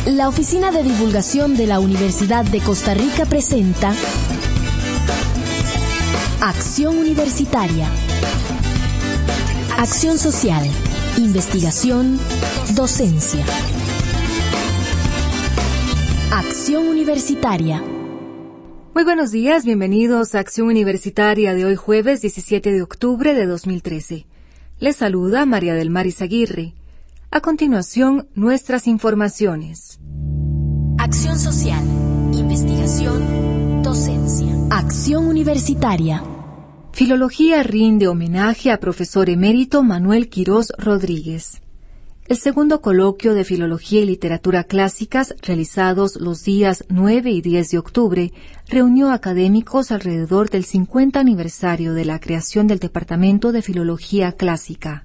La Oficina de Divulgación de la Universidad de Costa Rica presenta Acción Universitaria. Acción social, investigación, docencia. Acción Universitaria. Muy buenos días, bienvenidos a Acción Universitaria de hoy jueves 17 de octubre de 2013. Les saluda María del Mar Izaguirre. A continuación, nuestras informaciones. Acción social, investigación, docencia. Acción Universitaria. Filología rinde homenaje a profesor emérito Manuel Quirós Rodríguez. El segundo coloquio de Filología y Literatura Clásicas, realizados los días 9 y 10 de octubre, reunió académicos alrededor del 50 aniversario de la creación del Departamento de Filología Clásica.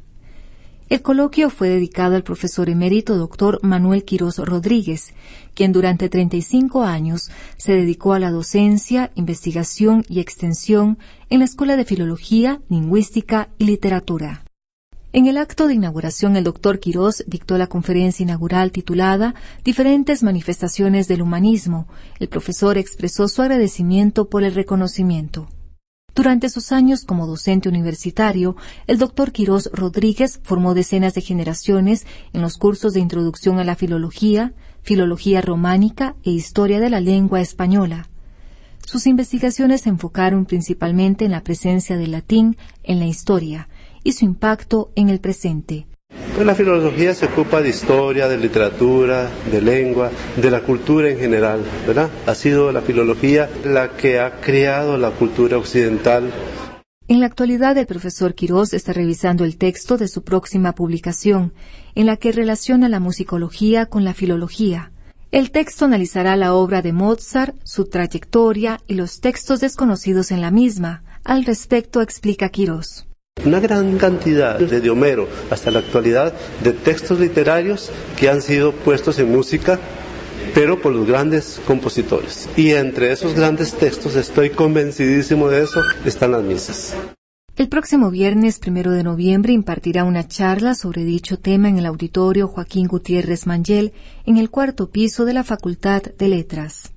El coloquio fue dedicado al profesor emérito Dr. Manuel Quirós Rodríguez, quien durante 35 años se dedicó a la docencia, investigación y extensión en la Escuela de Filología, Lingüística y Literatura. En el acto de inauguración, el Dr. Quirós dictó la conferencia inaugural titulada Diferentes manifestaciones del humanismo. El profesor expresó su agradecimiento por el reconocimiento. Durante sus años como docente universitario, el Dr. Quirós Rodríguez formó decenas de generaciones en los cursos de introducción a la filología, filología románica e historia de la lengua española. Sus investigaciones se enfocaron principalmente en la presencia del latín en la historia y su impacto en el presente. La filología se ocupa de historia, de literatura, de lengua, de la cultura en general, ¿verdad? Ha sido la filología la que ha creado la cultura occidental. En la actualidad, el profesor Quirós está revisando el texto de su próxima publicación, en la que relaciona la musicología con la filología. El texto analizará la obra de Mozart, su trayectoria y los textos desconocidos en la misma. Al respecto, explica Quirós. Una gran cantidad, desde Homero hasta la actualidad, de textos literarios que han sido puestos en música, pero por los grandes compositores. Y entre esos grandes textos, estoy convencidísimo de eso, están las misas. El próximo viernes 1 de noviembre impartirá una charla sobre dicho tema en el auditorio Joaquín Gutiérrez Mangel, en el 4º piso de la Facultad de Letras.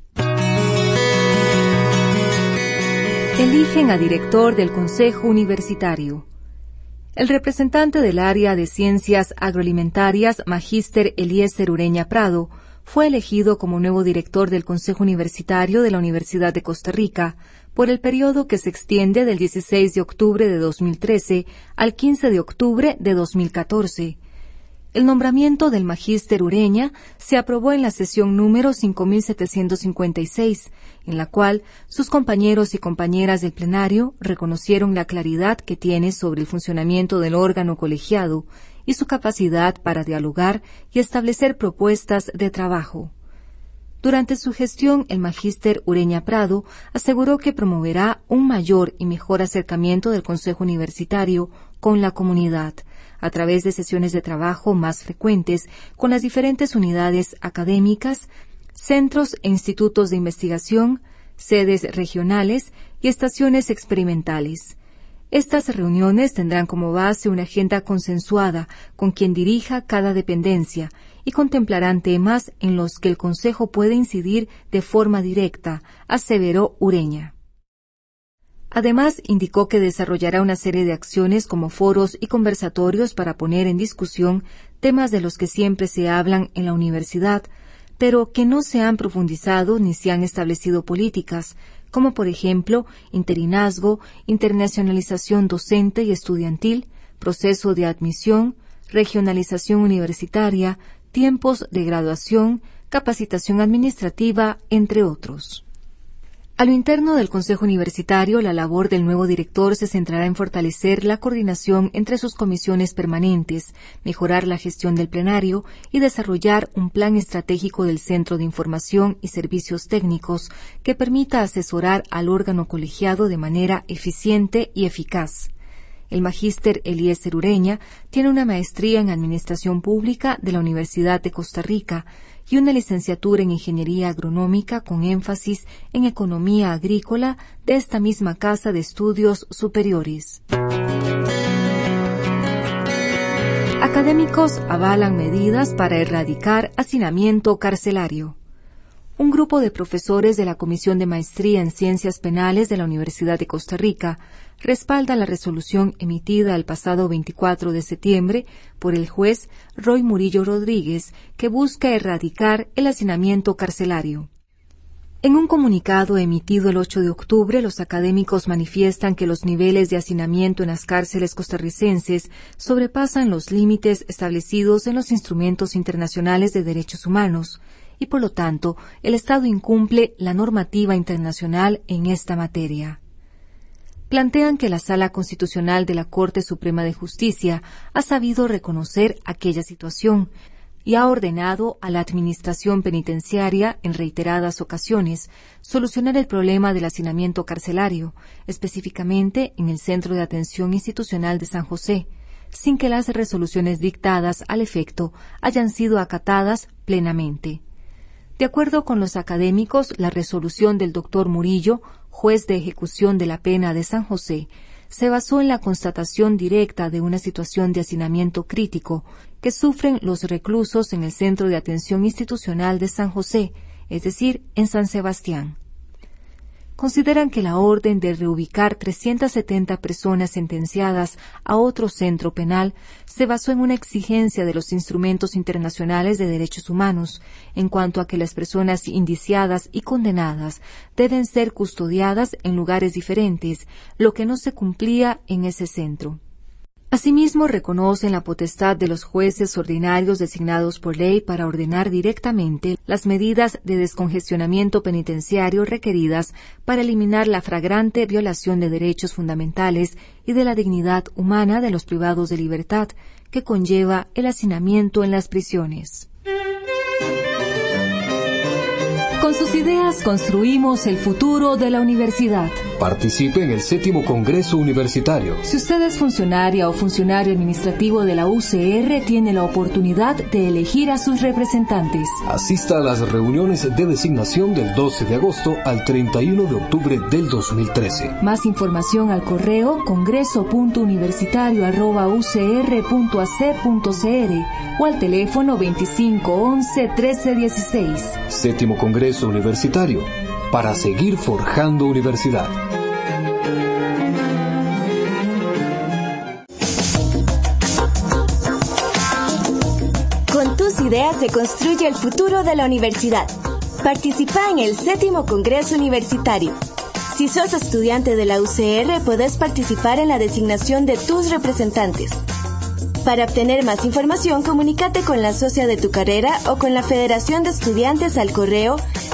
Eligen a director del Consejo Universitario. El representante del área de Ciencias Agroalimentarias, Magíster Eliezer Ureña Prado, fue elegido como nuevo director del Consejo Universitario de la Universidad de Costa Rica por el periodo que se extiende del 16 de octubre de 2013 al 15 de octubre de 2014. El nombramiento del Magíster Ureña se aprobó en la sesión número 5756, en la cual sus compañeros y compañeras del plenario reconocieron la claridad que tiene sobre el funcionamiento del órgano colegiado y su capacidad para dialogar y establecer propuestas de trabajo. Durante su gestión, el Magíster Ureña Prado aseguró que promoverá un mayor y mejor acercamiento del Consejo Universitario con la comunidad, a través de sesiones de trabajo más frecuentes con las diferentes unidades académicas, centros e institutos de investigación, sedes regionales y estaciones experimentales. Estas reuniones tendrán como base una agenda consensuada con quien dirija cada dependencia y contemplarán temas en los que el Consejo puede incidir de forma directa, aseveró Ureña. Además, indicó que desarrollará una serie de acciones como foros y conversatorios para poner en discusión temas de los que siempre se hablan en la universidad, pero que no se han profundizado ni se han establecido políticas, como por ejemplo interinazgo, internacionalización docente y estudiantil, proceso de admisión, regionalización universitaria, tiempos de graduación, capacitación administrativa, entre otros. A lo interno del Consejo Universitario, la labor del nuevo director se centrará en fortalecer la coordinación entre sus comisiones permanentes, mejorar la gestión del plenario y desarrollar un plan estratégico del Centro de Información y Servicios Técnicos que permita asesorar al órgano colegiado de manera eficiente y eficaz. El Magíster Eliezer Ureña tiene una maestría en Administración Pública de la Universidad de Costa Rica y una licenciatura en Ingeniería Agronómica con énfasis en Economía Agrícola de esta misma Casa de Estudios Superiores. Académicos avalan medidas para erradicar hacinamiento carcelario. Un grupo de profesores de la Comisión de Maestría en Ciencias Penales de la Universidad de Costa Rica respalda la resolución emitida el pasado 24 de septiembre por el juez Roy Murillo Rodríguez, que busca erradicar el hacinamiento carcelario. En un comunicado emitido el 8 de octubre, los académicos manifiestan que los niveles de hacinamiento en las cárceles costarricenses sobrepasan los límites establecidos en los instrumentos internacionales de derechos humanos y, por lo tanto, el Estado incumple la normativa internacional en esta materia. Plantean que la Sala Constitucional de la Corte Suprema de Justicia ha sabido reconocer aquella situación y ha ordenado a la Administración Penitenciaria, en reiteradas ocasiones, solucionar el problema del hacinamiento carcelario, específicamente en el Centro de Atención Institucional de San José, sin que las resoluciones dictadas al efecto hayan sido acatadas plenamente. De acuerdo con los académicos, la resolución del Dr. Murillo, juez de ejecución de la pena de San José, se basó en la constatación directa de una situación de hacinamiento crítico que sufren los reclusos en el Centro de Atención Institucional de San José, es decir, en San Sebastián. Consideran que la orden de reubicar 370 personas sentenciadas a otro centro penal se basó en una exigencia de los instrumentos internacionales de derechos humanos, en cuanto a que las personas indiciadas y condenadas deben ser custodiadas en lugares diferentes, lo que no se cumplía en ese centro. Asimismo, reconocen la potestad de los jueces ordinarios designados por ley para ordenar directamente las medidas de descongestionamiento penitenciario requeridas para eliminar la flagrante violación de derechos fundamentales y de la dignidad humana de los privados de libertad que conlleva el hacinamiento en las prisiones. Con sus ideas construimos el futuro de la universidad. Participe en el 7º Congreso Universitario. Si usted es funcionaria o funcionario administrativo de la UCR, tiene la oportunidad de elegir a sus representantes. Asista a las reuniones de designación del 12 de agosto al 31 de octubre del 2013. Más información al correo congreso.universitario@ucr.ac.cr o al teléfono 2511-1316. 7º Congreso Universitario, para seguir forjando universidad. Con tus ideas se construye el futuro de la universidad. Participa en el 7º Congreso Universitario. Si sos estudiante de la UCR, podés participar en la designación de tus representantes. Para obtener más información, comunícate con la socia de tu carrera o con la Federación de Estudiantes al correo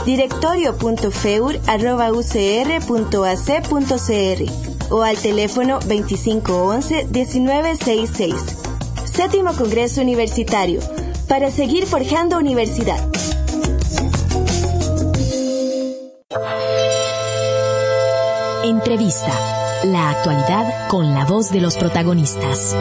directorio.feur@ucr.ac.cr o al teléfono 2511-1966. 7º Congreso Universitario, para seguir forjando universidad. Entrevista. La actualidad con la voz de los protagonistas.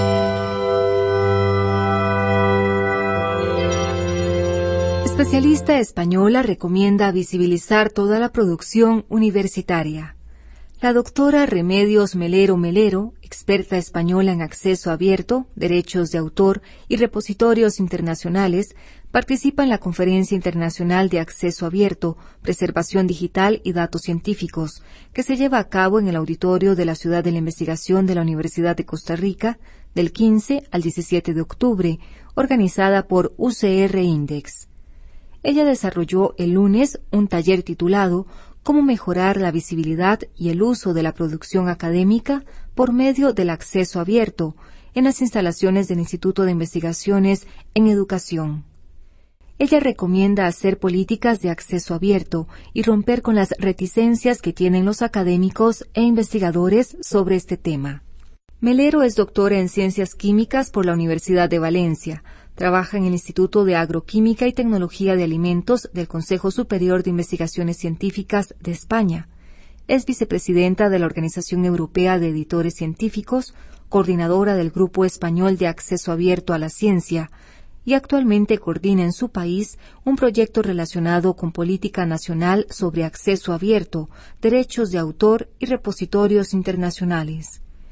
Especialista española recomienda visibilizar toda la producción universitaria. La doctora Remedios Melero, experta española en acceso abierto, derechos de autor y repositorios internacionales, participa en la Conferencia Internacional de Acceso Abierto, Preservación Digital y Datos Científicos, que se lleva a cabo en el auditorio de la Ciudad de la Investigación de la Universidad de Costa Rica, del 15 al 17 de octubre, organizada por UCR Index. Ella desarrolló el lunes un taller titulado «Cómo mejorar la visibilidad y el uso de la producción académica por medio del acceso abierto» en las instalaciones del Instituto de Investigaciones en Educación. Ella recomienda hacer políticas de acceso abierto y romper con las reticencias que tienen los académicos e investigadores sobre este tema. Melero es doctora en Ciencias Químicas por la Universidad de Valencia. Trabaja en el Instituto de Agroquímica y Tecnología de Alimentos del Consejo Superior de Investigaciones Científicas de España. Es vicepresidenta de la Organización Europea de Editores Científicos, coordinadora del Grupo Español de Acceso Abierto a la Ciencia, y actualmente coordina en su país un proyecto relacionado con política nacional sobre acceso abierto, derechos de autor y repositorios internacionales.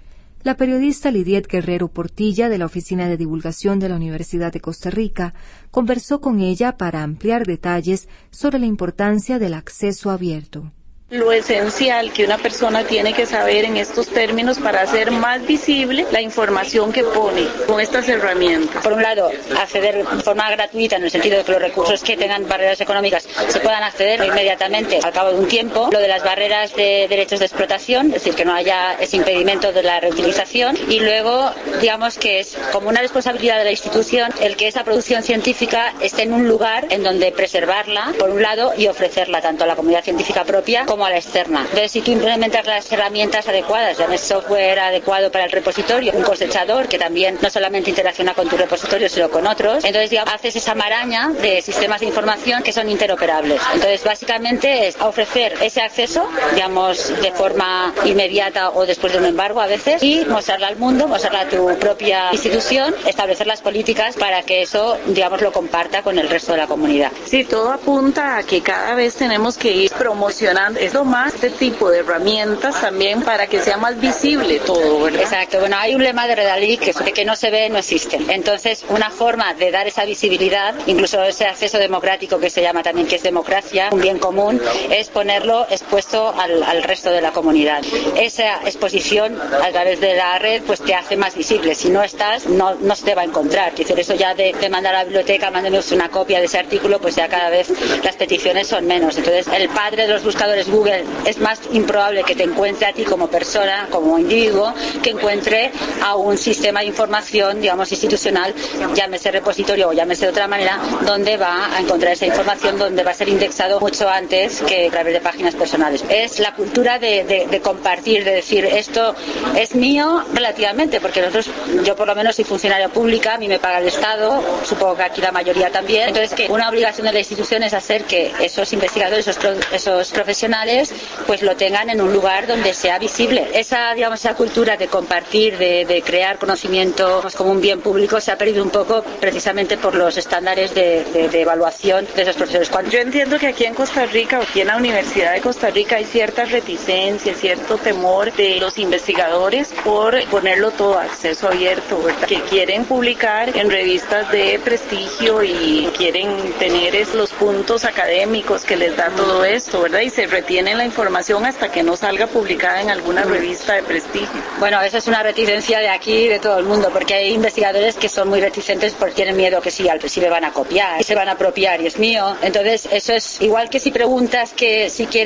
La periodista Lidiet Guerrero Portilla, de la Oficina de Divulgación de la Universidad de Costa Rica, conversó con ella para ampliar detalles sobre la importancia del acceso abierto. Lo esencial que una persona tiene que saber en estos términos para hacer más visible la información que pone con estas herramientas. Por un lado, acceder de forma gratuita, en el sentido de que los recursos que tengan barreras económicas se puedan acceder inmediatamente al cabo de un tiempo. Lo de las barreras de derechos de explotación, es decir, que no haya ese impedimento de la reutilización. Y luego, digamos que es como una responsabilidad de la institución el que esa producción científica esté en un lugar en donde preservarla, por un lado, y ofrecerla tanto a la comunidad científica propia como a la externa. Entonces, si tú implementas las herramientas adecuadas, ya el software adecuado para el repositorio, un cosechador que también no solamente interacciona con tu repositorio, sino con otros, entonces digamos, haces esa maraña de sistemas de información que son interoperables. Entonces, básicamente es ofrecer ese acceso, digamos, de forma inmediata o después de un embargo a veces, y mostrarla al mundo, mostrarla a tu propia institución, establecer las políticas para que eso, digamos, lo comparta con el resto de la comunidad. Sí, todo apunta a que cada vez tenemos que ir promocionando más este tipo de herramientas también para que sea más visible todo, ¿verdad? Exacto. Bueno, hay un lema de Redalí que de que no se ve, no existe. Entonces, una forma de dar esa visibilidad, incluso ese acceso democrático que se llama también, que es democracia, un bien común, es ponerlo expuesto al resto de la comunidad. Esa exposición a través de la red pues te hace más visible. Si no estás, no se te va a encontrar. Es decir, eso ya de mandar a la biblioteca, mándenos una copia de ese artículo, pues ya cada vez las peticiones son menos. Entonces, el padre de los buscadores Google es más improbable que te encuentre a ti como persona, como individuo, que encuentre a un sistema de información, digamos, institucional, llámese repositorio o llámese de otra manera, donde va a encontrar esa información, donde va a ser indexado mucho antes que a través de páginas personales. Es la cultura de compartir, de decir, esto es mío relativamente, porque yo por lo menos soy funcionaria pública, a mí me paga el Estado, supongo que aquí la mayoría también, entonces que una obligación de la institución es hacer que esos investigadores, esos profesionales, pues lo tengan en un lugar donde sea visible. Esa cultura de compartir, de crear conocimiento pues, como un bien público se ha perdido un poco precisamente por los estándares de evaluación de esos profesores. Yo entiendo que aquí en Costa Rica, o aquí en la Universidad de Costa Rica, hay cierta reticencia, cierto temor de los investigadores por ponerlo todo a acceso abierto, ¿verdad? Que quieren publicar en revistas de prestigio y quieren tener los puntos académicos que les da todo esto, ¿verdad? Y se retienen la información hasta que no salga publicada en alguna revista de prestigio. Bueno, esa es una reticencia de aquí, de todo el mundo, porque hay investigadores que son muy reticentes porque tienen miedo que si me van a copiar, y se van a apropiar y es mío. Entonces, eso es igual que si preguntas que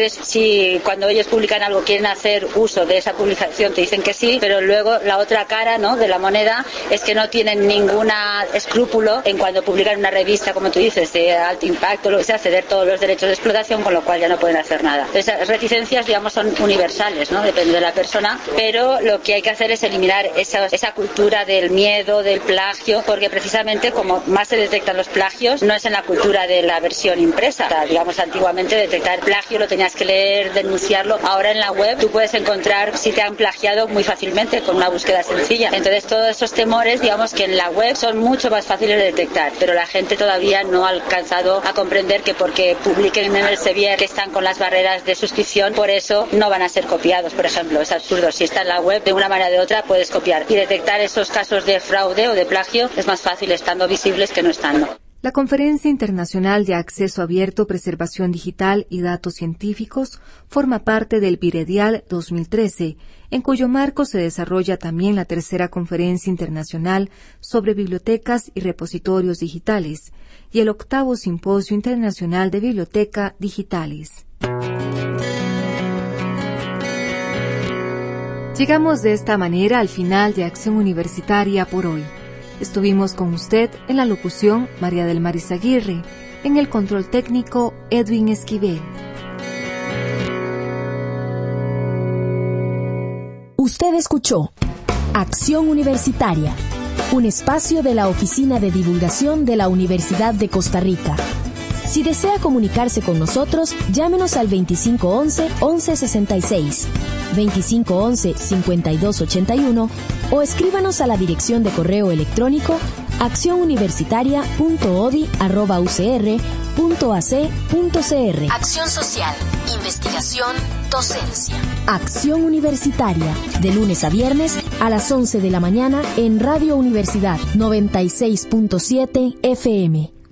si cuando ellos publican algo quieren hacer uso de esa publicación, te dicen que sí, pero luego la otra cara, ¿no?, de la moneda es que no tienen ningún escrúpulo en cuando publican una revista, como tú dices, de alto impacto, lo que sea, ceder todos los derechos de explotación, con lo cual ya no pueden hacer nada. Esas reticencias, digamos, son universales, ¿no? Depende de la persona, pero lo que hay que hacer es eliminar esa cultura del miedo, del plagio, porque precisamente como más se detectan los plagios, no es en la cultura de la versión impresa. O sea, digamos, antiguamente detectar plagio lo tenías que leer, denunciarlo. Ahora en la web tú puedes encontrar si te han plagiado muy fácilmente con una búsqueda sencilla. Entonces todos esos temores, digamos, que en la web son mucho más fáciles de detectar, pero la gente todavía no ha alcanzado a comprender que porque publiquen en el Sevier que están con las barreras de suscripción, por eso no van a ser copiados, por ejemplo. Es absurdo. Si está en la web, de una manera o de otra puedes copiar. Y detectar esos casos de fraude o de plagio es más fácil estando visibles que no estando. La Conferencia Internacional de Acceso Abierto, Preservación Digital y Datos Científicos forma parte del Viredial 2013, en cuyo marco se desarrolla también la tercera Conferencia Internacional sobre Bibliotecas y Repositorios Digitales y el octavo Simposio Internacional de Biblioteca Digitales. Llegamos de esta manera al final de Acción Universitaria por hoy. Estuvimos con usted en la locución María del Mar Izaguirre, en el control técnico Edwin Esquivel. Usted escuchó Acción Universitaria, un espacio de la Oficina de Divulgación de la Universidad de Costa Rica. Si desea comunicarse con nosotros, llámenos al 2511-1166, 2511-5281 o escríbanos a la dirección de correo electrónico accionuniversitaria.odi@ucr.ac.cr. Acción social, investigación, docencia. Acción Universitaria, de lunes a viernes a las 11 de la mañana en Radio Universidad 96.7 FM.